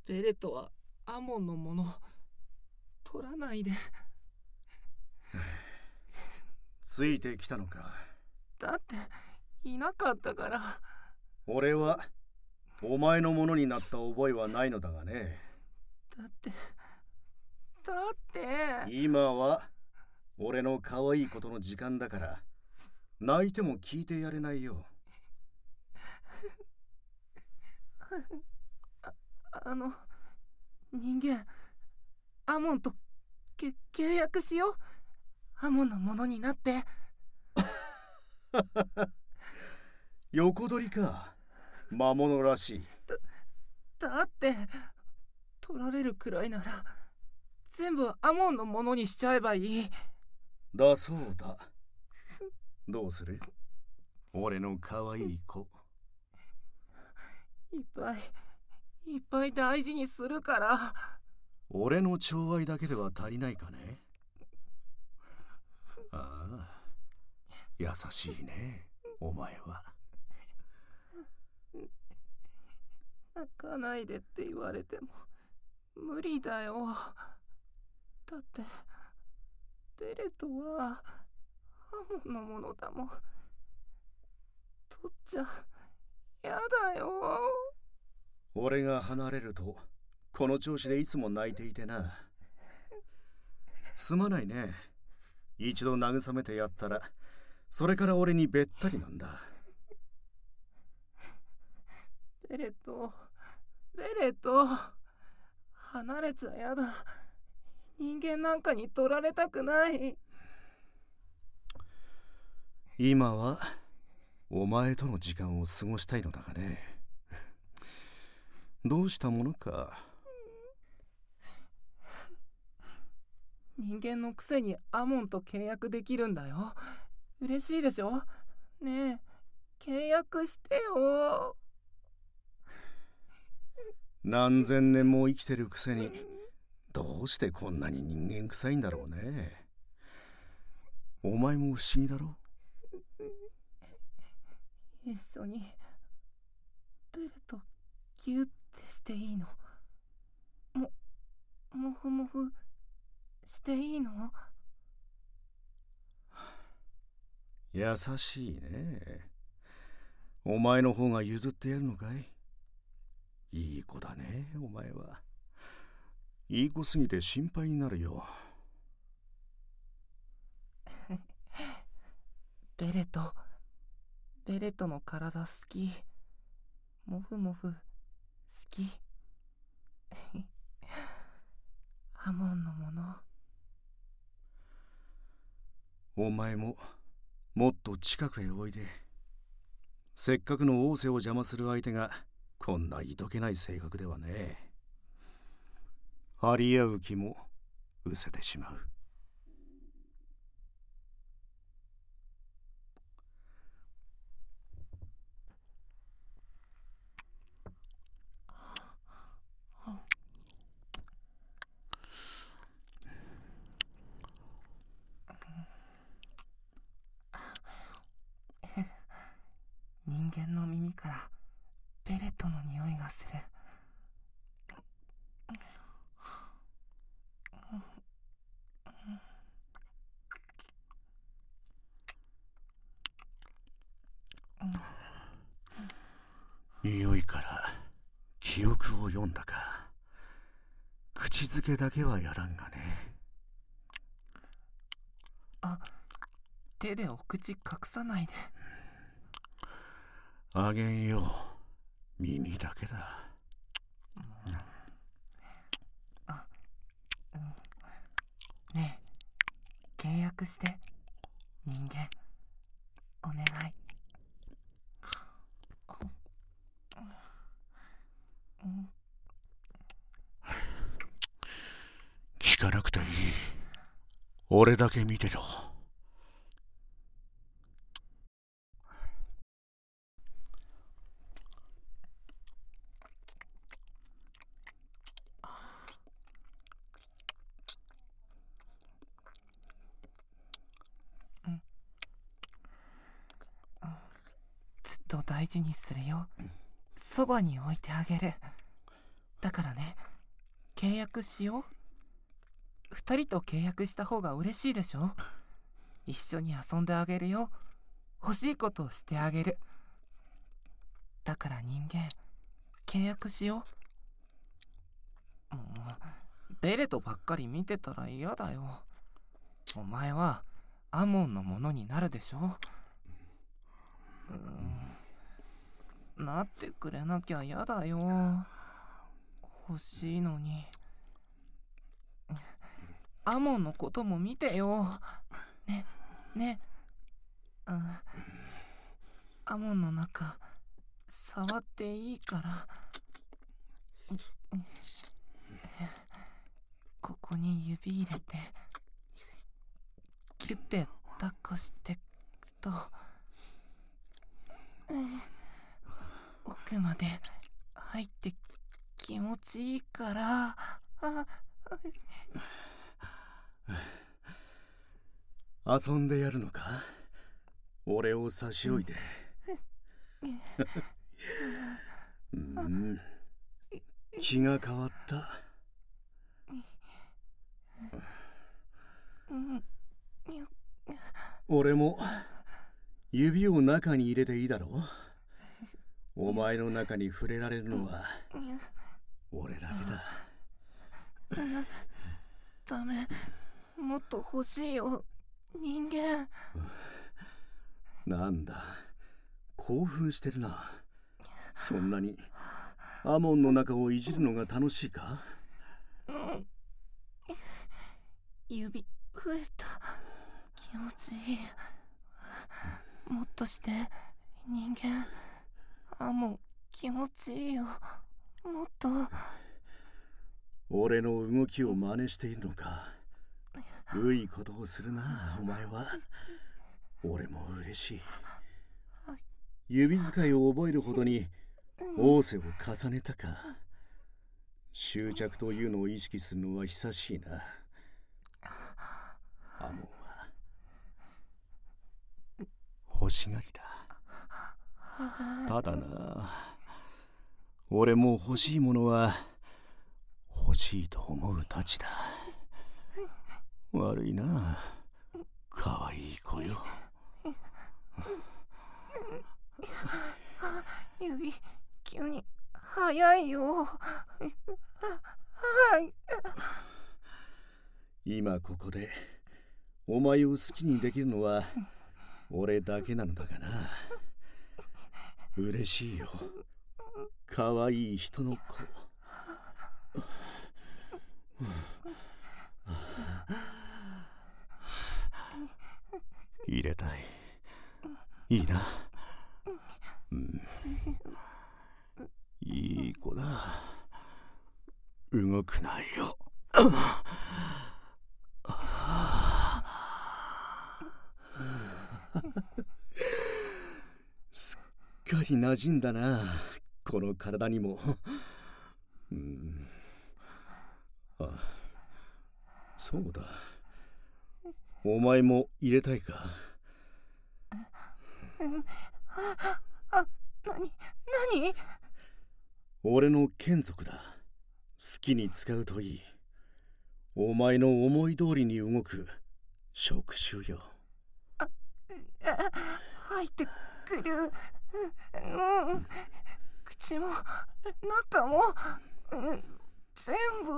ベレトはアモンのもの取らないで。 ついてきたのか。 だっていなかったから。 俺はお前のものになった覚えはないのだがね。 だって今は俺の可愛いことの時間だから、泣いても聞いてやれないよ。 人間、アモンと契約しよう。アモンのものになって。 横取りか。魔物らしい。 だって取られるくらいなら全部アモンのものにしちゃえばいい。 だそうだ。どうする？俺の可愛い子。 いっぱい大事にするから。 俺の寵愛だけでは足りないかね。ああ、優しいね、お前は。 泣かないでって言われても無理だよ。だってベレトはアモンのものだもん。取っちゃやだよ。 俺が離れるとこの調子でいつも泣いていてな。すまないね。一度慰めてやったらそれから俺にべったりなんだ。 ベレト離れちゃやだ。人間なんかに取られたくない。 今はお前との時間を過ごしたいのだがね。どうしたものか。 人間のくせにアモンと契約できるんだよ。嬉しいでしょ。ねえ、契約してよ。 何千年も生きてるくせにどうしてこんなに人間臭いんだろうね。お前も不思議だろ。 一緒にベレとギュッてしていいの？もふもふしていいの？ 優しいね。お前の方が譲ってやるのかい？いい子だね、お前は。いい子すぎて心配になるよ。ベレトの体好き。 もふもふ好き。アモンのもの。 お前ももっと近くへおいで。せっかくの王政を邪魔する相手がこんないどけない性格ではね。張り合う気も失せてしまう。 人間の耳からベレットの匂いがする。 匂いから記憶を読んだか。口づけだけはやらんがね。 手でお口隠さないで。 あげんよ。耳だけだ。 ねえ、契約して人間、お願い。 聞かなくていい。俺だけ見てろ。 ずっと大事にするよ。そばに置いてあげる。 だからね、契約しよう。2人と契約した方が嬉しいでしょ。一緒に遊んであげるよ。欲しいことをしてあげる。だから人間、契約しよう。ベレとばっかり見てたら嫌だよ。お前はアモンのものになるでしょ。なってくれなきゃ嫌だよ。欲しいのに。アモンのことも見てよ。ね、アモンの中触っていいから。ここに指入れてキュッて抱っこしてくと、奥まで入って気持ちいいから。 遊んでやるのか？俺を差し置いて。気が変わった。俺も指を中に入れていいだろう。お前の中に触れられるのは俺だけだ。 ダメ、もっと欲しいよ、人間。 なんだ、興奮してるな。そんなにアモンの中をいじるのが楽しいか？ 指増えた。気持ちいい。もっとして人間。アモン気持ちいいよ。もっと。 俺の動きを真似しているのか？いいことをするな、お前は。俺も嬉しい。指使いを覚えるほどに仰せを重ねたか。執着というのを意識するのは久しいな。アモンは欲しがりだ。ただな、俺も欲しいものは欲しいと思うたちだ。悪いな、かわいい子よ。 指、急に早いよ。 今ここでお前を好きにできるのは俺だけなのだがな。嬉しいよ、かわいい人の子。入れたい。いいな。いい子だ。動くなよ。すっかり馴染んだな、この体にも。そうだ、お前も入れたいか？ 何？ 俺の眷属だ。好きに使うといい。お前の思い通りに動く触手よ。 入ってくる。口も中も全部。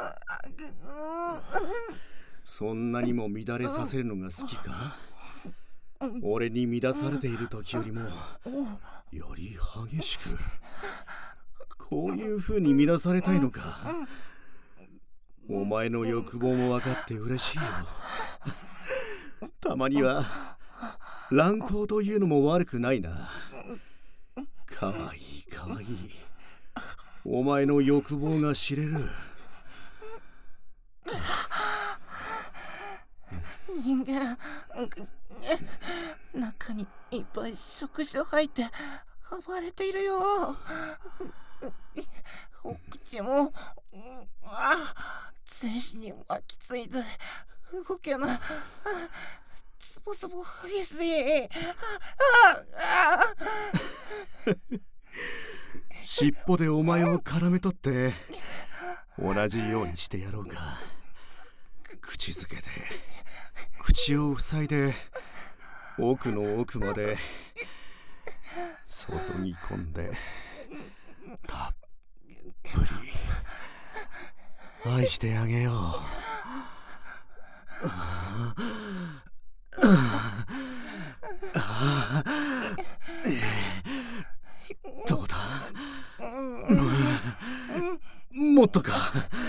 そんなにも乱れさせるのが好きか？俺に乱されている時よりもより激しく。こういう風に乱されたいのか？お前の欲望も分かって嬉しいよ。たまには乱行というのも悪くないな。かわいいかわいい。お前の欲望が知れる。 人間、中にいっぱい触手入って暴れているよ。お口も全身に巻きついて動けない。つぼつぼ激しい。 尻尾でお前を絡め取って同じようにしてやろうか。口づけで口を塞いで奥の奥まで注ぎ込んでたっぷり愛してあげよう。どうだ、もっとか。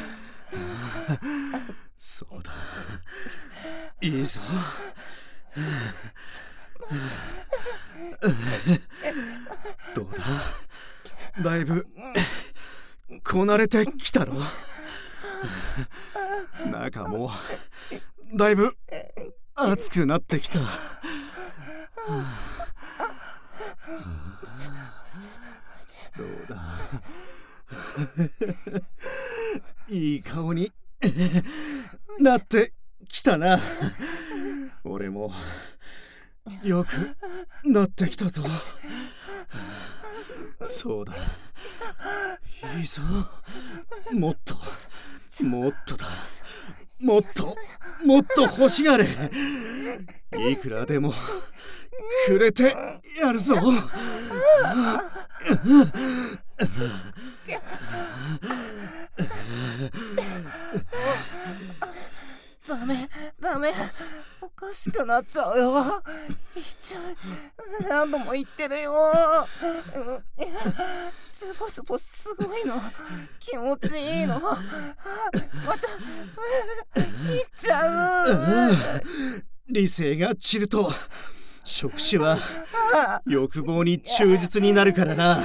そうだ、いいぞ。どうだ、だいぶこなれてきたろ。中もだいぶ熱くなってきた。どうだ、いい顔になってきたな。俺もよくなってきたぞ。そうだ、いいぞ。もっともっとだ、もっともっと欲しがれ。いくらでもくれてやるぞ。 ダメ、おかしくなっちゃうよ。何度も言ってるよ。ズボズボすごいの、気持ちいいの。また言っちゃう。 理性が散ると触手は欲望に忠実になるからな。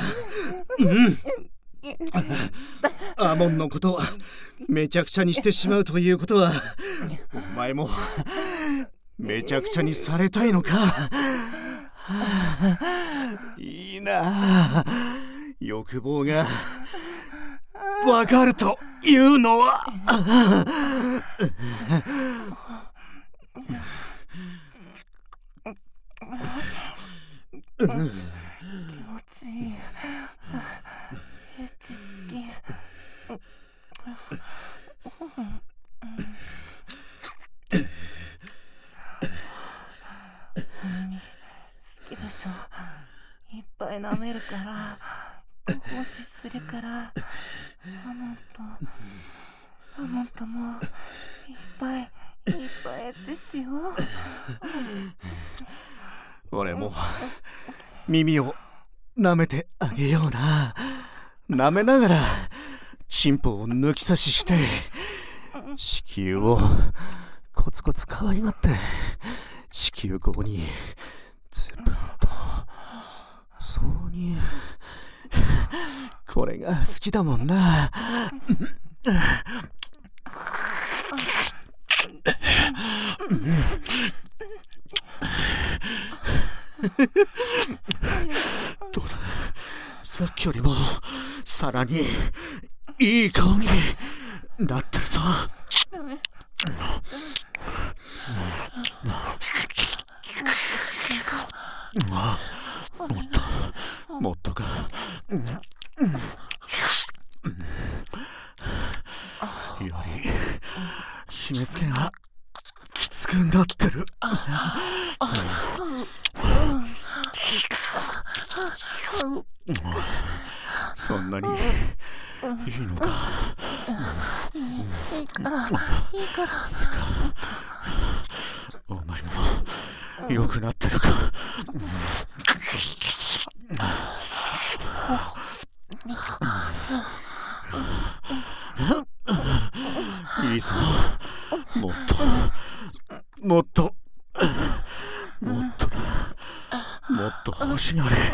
アーモンのことをめちゃくちゃにしてしまうということは、お前もめちゃくちゃにされたいのか。いいな、欲望がわかるというのは。 気持ちいい。エッチ好き。耳好きでしょ。いっぱい舐めるから、ご奉仕するから、アモンともいっぱいエッチしよう。 俺も耳を舐めてあげような。舐めながらチンポを抜き差しして子宮をコツコツ可愛がって子宮口にズブンとそうに。これが好きだもんな。どうだ、さっきよりもさらにいい顔になってるぞ。もっとか。やはり締め付けがきつくなってる。そんなにいいのか。 いいからお前も良くなってるか。いいぞ、もっともっともっとだ、もっと欲しがれ。